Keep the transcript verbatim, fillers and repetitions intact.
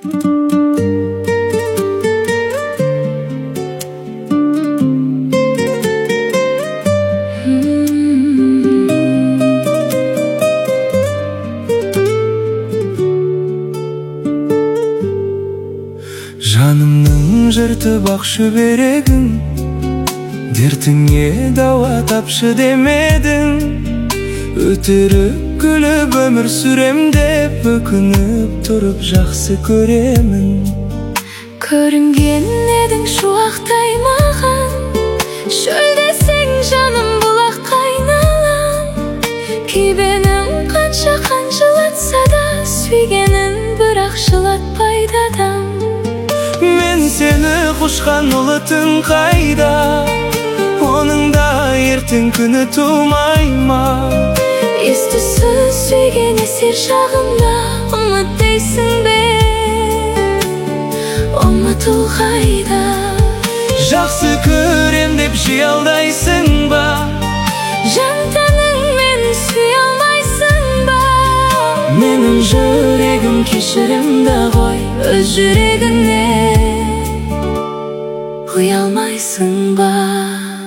Жанымның жыртып ақ шүберегін, дертіңе дауа тапшы демедің. Өтірік күліп өмір сүрем деп, өкініп тұрып жақсы көремін. Көрінген едің шуақтай маған, шөлдесең жаным бұлаққа айналам. Кебенім қанша қанжылатса да, сүйгенін бірақ жылатпайды адам. Мен сені құшқан ұлы түн қайда, оның да ертең күні тумай ма? Ес-түссіз сүйген есер шағында, ұмыт дейсің бе? Ұмытыл қайда? Жақсы көрем деп жиі алдайсың ба? Жан тәніңмен сүй алмайсың ба? Менің жүрегім кешірімді ғой, өз жүрегіне ұялмайсың ба?